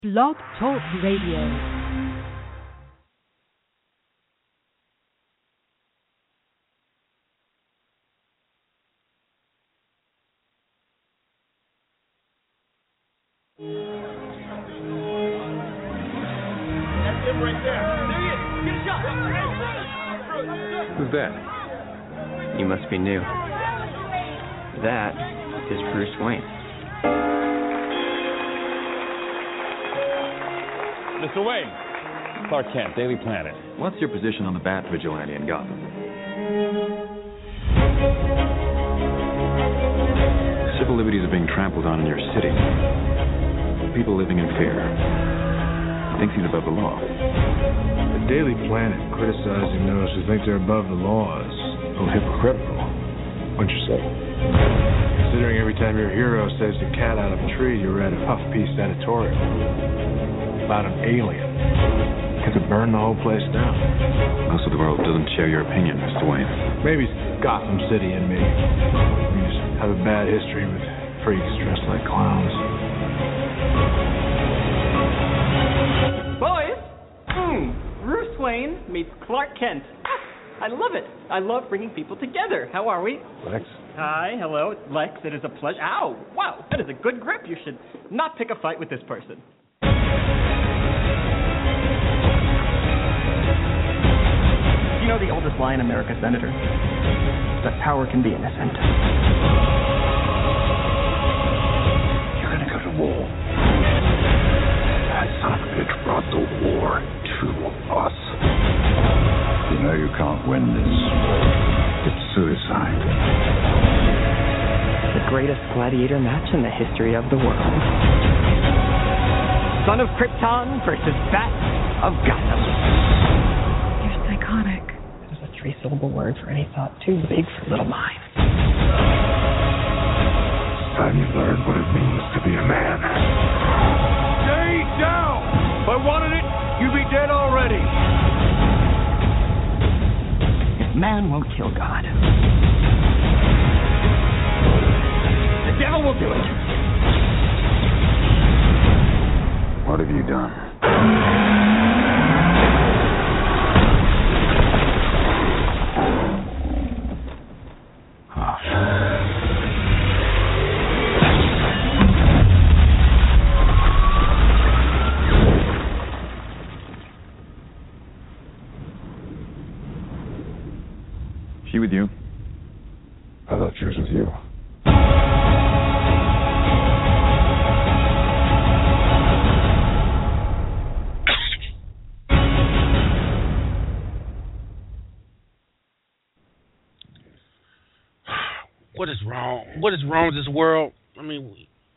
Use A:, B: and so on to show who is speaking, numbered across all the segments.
A: Blog Talk Radio.
B: Who's that?
C: You must be new. That is Bruce Wayne.
D: Mr. Wayne. Clark Kent, Daily Planet.
B: What's your position on the Bat Vigilante in Gotham? Civil liberties are being trampled on in your city. People living in fear. He thinks he's above the law.
E: The Daily Planet criticizing those who think they're above the law is a little hypocritical, wouldn't you say? Considering every time your hero saves a cat out of a tree, you read a puff-piece editorial about an alien. Could it burn the whole place down?
B: Most of the world doesn't share your opinion, Mr. Wayne.
E: Maybe it's Gotham City and me. We just have a bad history with freaks dressed like clowns.
F: Boys! Bruce Wayne meets Clark Kent. I love it. I love bringing people together. How are we?
E: Lex?
F: Hi, hello, it's Lex. It is a pleasure. Ow! Wow, that is a good grip. You should not pick a fight with this person. You know the oldest lie in America, Senator? That power can be innocent.
G: You're gonna go to war. That son of a bitch brought the war to us. You know you can't win this. It's suicide.
H: The greatest gladiator match in the history of the world. Son of Krypton versus Bat of Gotham.
I: You're psychotic.
H: It is a three-syllable word for any thought too big for little minds.
G: It's time you learn what it means to be a man.
J: Stay down! If I wanted it, you'd be dead already.
H: If man won't kill God, the devil will do it.
G: What have you done?
B: She with you?
G: I thought she was with you.
K: What is wrong? What is wrong with this world? I mean,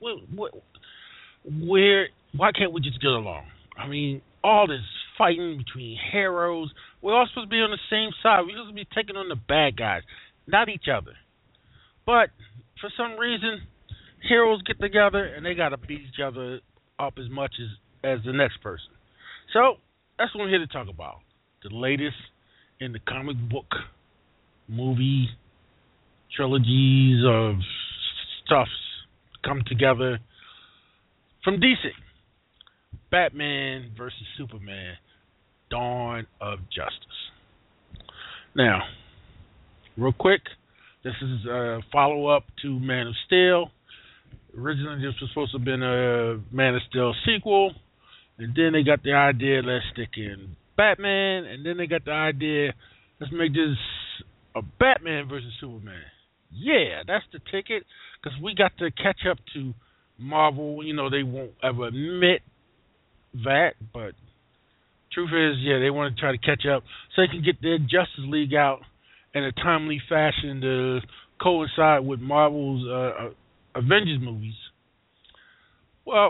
K: why can't we just get along? I mean, all this fighting between heroes. We're all supposed to be on the same side. We're supposed to be taking on the bad guys, not each other. But for some reason, heroes get together and they got to beat each other up as much as the next person. So that's what I'm here to talk about. The latest in the comic book, movie, trilogies of stuff come together from DC. Batman versus Superman, Dawn of Justice. Now, real quick, this is a follow-up to Man of Steel. Originally, this was supposed to have been a Man of Steel sequel, and then they got the idea, let's stick in Batman, and then they got the idea, let's make this a Batman versus Superman. Yeah, that's the ticket, because we got to catch up to Marvel. You know, they won't ever admit that, but truth is, yeah, they want to try to catch up so they can get their Justice League out in a timely fashion to coincide with Marvel's Avengers movies. Well,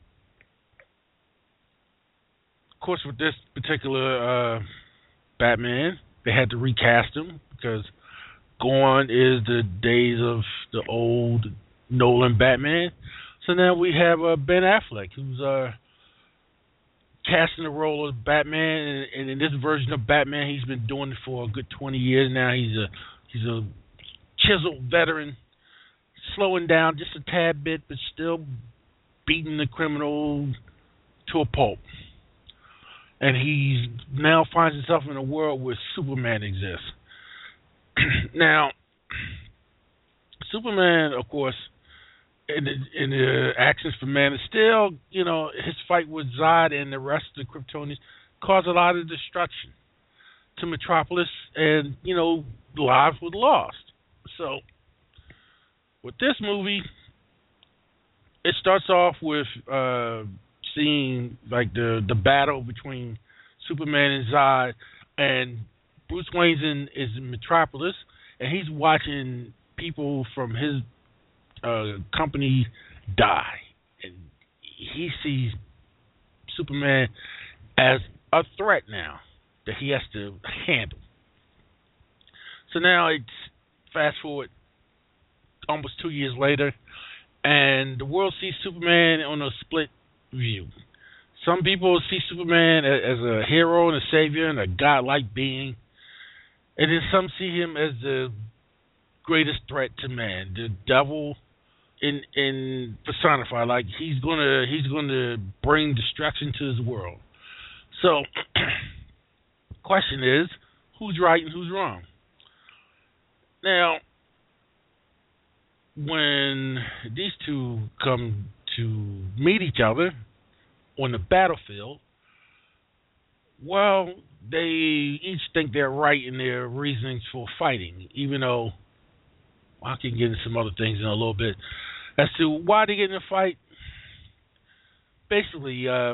K: of course, with this particular Batman, they had to recast him because gone is the days of the old Nolan Batman. So now we have Ben Affleck, who's casting the role of Batman, and in this version of Batman, he's been doing it for a good 20 years now. He's a chiseled veteran, slowing down just a tad bit, but still beating the criminal to a pulp. And he now finds himself in a world where Superman exists. Now, Superman, of course, in the actions for Man of Steel, his fight with Zod and the rest of the Kryptonians caused a lot of destruction to Metropolis, and lives were lost. So, with this movie, it starts off with seeing like the battle between Superman and Zod, and Bruce Wayne is in Metropolis, and he's watching people from his company die, and he sees Superman as a threat now that he has to handle. So now it's fast forward almost 2 years later, and the world sees Superman on a split view. Some people see Superman as a hero and a savior and a godlike being, and then some see him as the greatest threat to man, the devil in personified. Like he's gonna bring destruction to his world. So, question is, who's right and who's wrong? Now, when these two come to meet each other on the battlefield, well, they each think they're right in their reasonings for fighting, even though I can get into some other things in a little bit as to why they get in a fight. Basically, you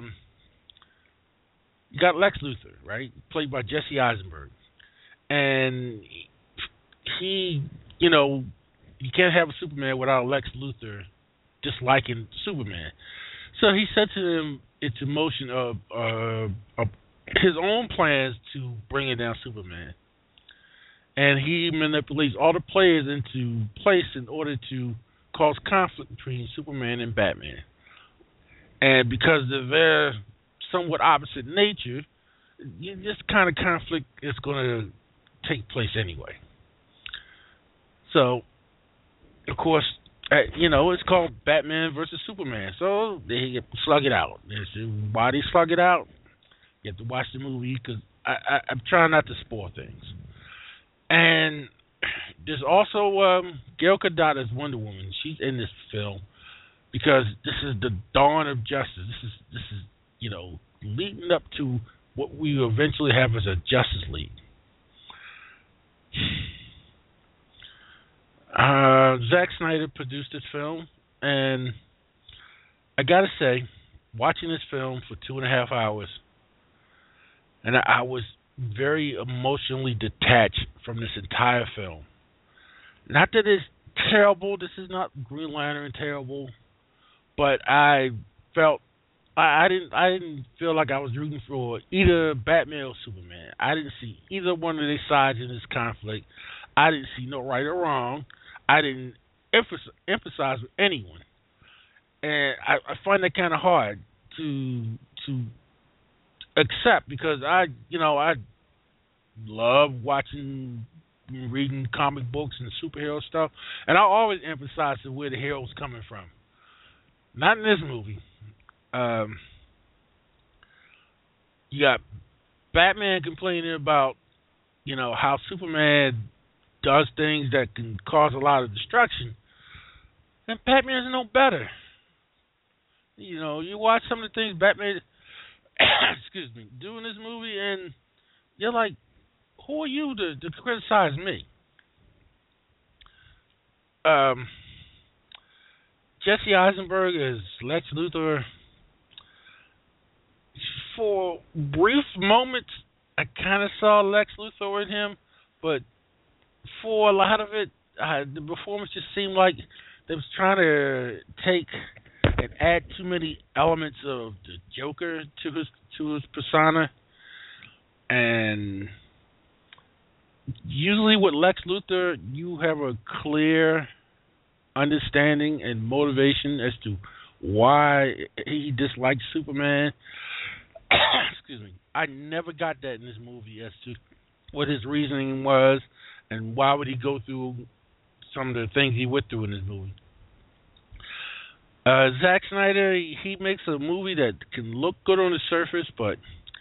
K: got Lex Luthor, right, played by Jesse Eisenberg, and he, you can't have a Superman without Lex Luthor disliking Superman. So he set to him into motion of his own plans to bring it down Superman. And he manipulates all the players into place in order to cause conflict between Superman and Batman. And because of their somewhat opposite nature, this kind of conflict is going to take place anyway. So, of course, it's called Batman versus Superman. So they slug it out. Why they slug it out? You have to watch the movie because I'm trying not to spoil things. And there's also Gal Gadot as Wonder Woman. She's in this film because this is the dawn of justice. This is leading up to what we will eventually have as a Justice League. Zack Snyder produced this film, and I gotta say, watching this film for 2.5 hours, and I was very emotionally detached from this entire film. Not that it's terrible. This is not Green Lantern terrible, but I felt I didn't feel like I was rooting for either Batman or Superman. I didn't see either one of their sides in this conflict. I didn't see no right or wrong. I didn't emphasize with anyone, and I find that kind of hard to accept because I love reading comic books and superhero stuff, and I always emphasize where the hero's coming from. Not in this movie. You got Batman complaining about how Superman does things that can cause a lot of destruction, and Batman's no better. You watch some of the things Batman do in this movie, and you're like, who are you to criticize me? Jesse Eisenberg as Lex Luthor. For brief moments, I kind of saw Lex Luthor in him, but for a lot of it, the performance just seemed like they was trying to take and add too many elements of the Joker to his persona. And usually with Lex Luthor, you have a clear understanding and motivation as to why he dislikes Superman. Excuse me. I never got that in this movie as to what his reasoning was and why would he go through some of the things he went through in this movie. Zack Snyder, he makes a movie that can look good on the surface, but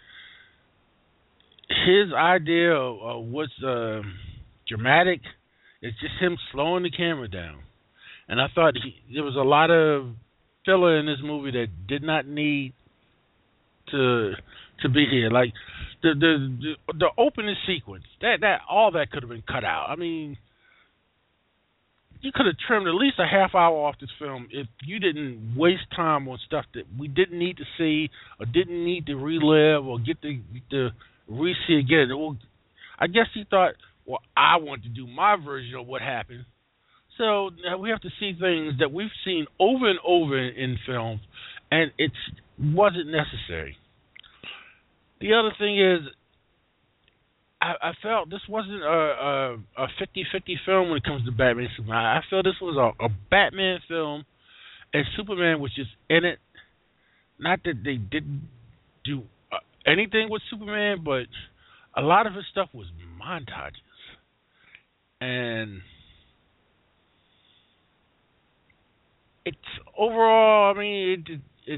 K: his idea of what's dramatic is just him slowing the camera down. And I thought there was a lot of filler in this movie that did not need to be here. Like the opening sequence, that all that could have been cut out. I mean, you could have trimmed at least a half hour off this film if you didn't waste time on stuff that we didn't need to see or didn't need to relive or get to re-see again. Well, I guess he thought, well, I want to do my version of what happened. So we have to see things that we've seen over and over in films, and it wasn't necessary. The other thing is, I felt this wasn't a 50-50 film when it comes to Batman and Superman. I felt this was a Batman film, and Superman was just in it. Not that they didn't do anything with Superman, but a lot of his stuff was montages. And it's overall, I mean, it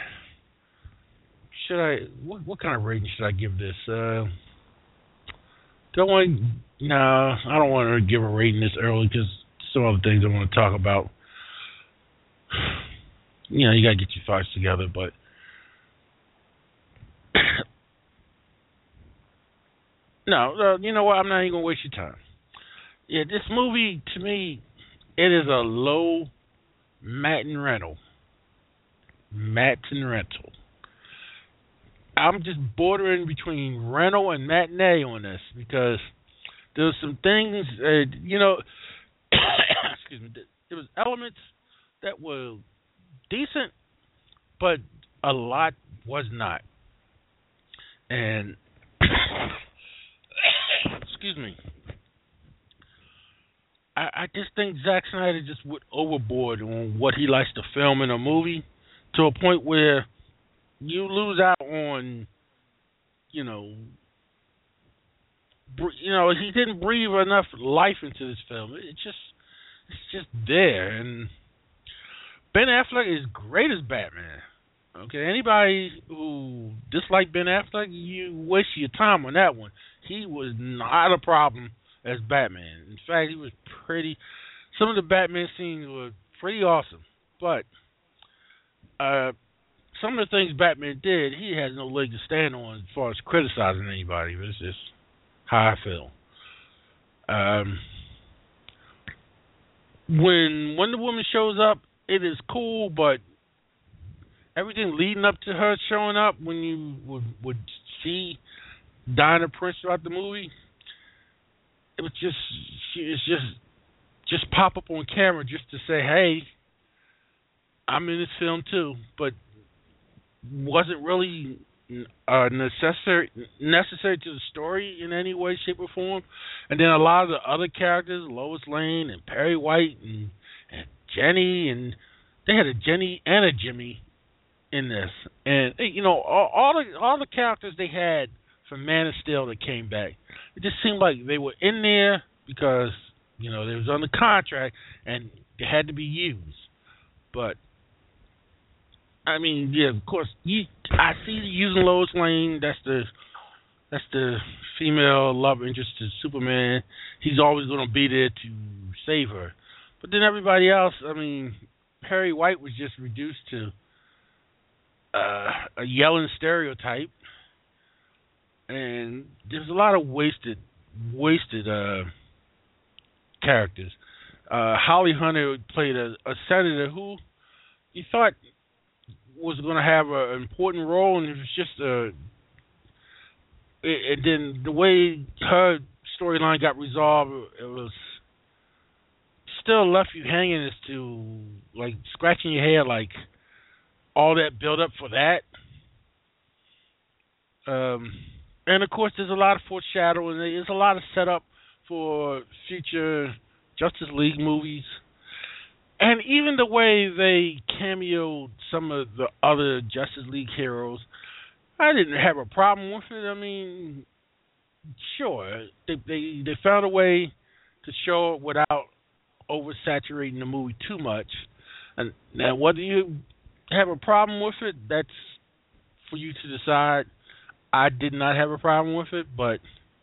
K: should I, what kind of rating should I give this? I don't want to give a rating this early because some other things I want to talk about. You know, you got to get your thoughts together, but no, you know what? I'm not even going to waste your time. Yeah, this movie, to me, it is a low matinee rental. I'm just bordering between rental and matinee on this because there's some things, excuse me, there was elements that were decent, but a lot was not. And, excuse me, I just think Zack Snyder just went overboard on what he likes to film in a movie to a point where you lose out on, he didn't breathe enough life into this film. It's just there. And Ben Affleck is great as Batman. Okay, anybody who disliked Ben Affleck, you waste your time on that one. He was not a problem as Batman. In fact, he was some of the Batman scenes were pretty awesome. But some of the things Batman did, he has no leg to stand on as far as criticizing anybody. But it's just how I feel. When Wonder Woman shows up, it is cool, but everything leading up to her showing up, when you would see Diana Prince throughout the movie, it was just pop up on camera just to say, hey, I'm in this film too, but wasn't really necessary to the story in any way, shape, or form. And then a lot of the other characters, Lois Lane and Perry White and Jenny, and they had a Jenny and a Jimmy in this. And all the characters they had from Man of Steel that came back, it just seemed like they were in there because they was under contract and they had to be used. But I mean, yeah, of course, I see you using Lois Lane. That's the female love interest to Superman. He's always going to be there to save her. But then everybody else, I mean, Perry White was just reduced to a yelling stereotype, and there's a lot of wasted characters. Holly Hunter played a senator who you thought was going to have an important role, and it was just and then the way her storyline got resolved, it was still left you hanging as to like scratching your head, like all that build up for that. And of course, there's a lot of foreshadowing. There's a lot of setup for future Justice League movies. And even the way they cameoed some of the other Justice League heroes, I didn't have a problem with it. I mean, sure, they found a way to show it without oversaturating the movie too much. And now, whether you have a problem with it, that's for you to decide. I did not have a problem with it, but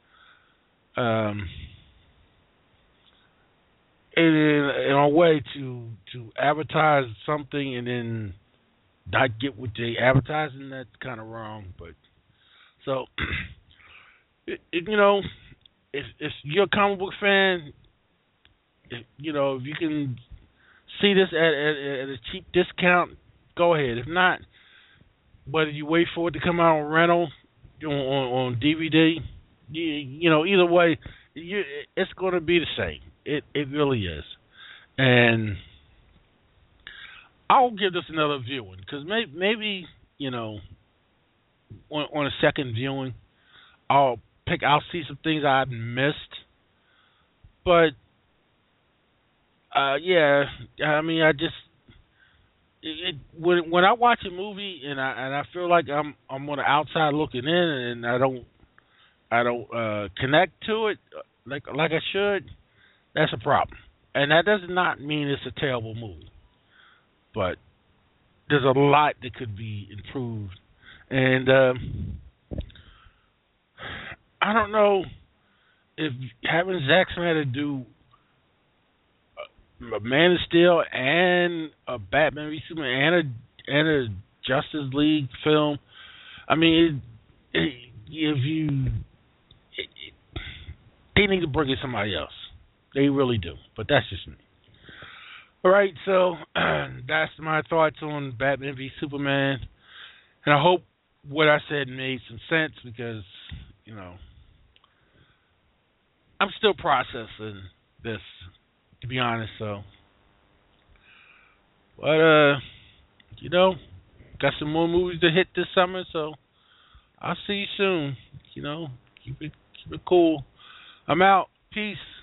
K: in a way to advertise something and then not get what they advertising, that's kind of wrong. But so, if you're a comic book fan, if you can see this at a cheap discount, go ahead. If not, whether you wait for it to come out on rental, on DVD, either way, it's going to be the same. It really is. And I'll give this another viewing because maybe on a second viewing, I'll see some things I've missed. But yeah, I mean, when I watch a movie and I feel like I'm on the outside looking in and I don't connect to it like I should, that's a problem. And that does not mean it's a terrible movie, but there's a lot that could be improved. And I don't know if having Zack Snyder do a Man of Steel and a Batman v Superman and a Justice League film. I mean, they need to bring in somebody else. They really do. But that's just me. All right, so that's my thoughts on Batman v Superman, and I hope what I said made some sense because I'm still processing this, to be honest. So, but got some more movies to hit this summer. So I'll see you soon. Keep it cool. I'm out. Peace.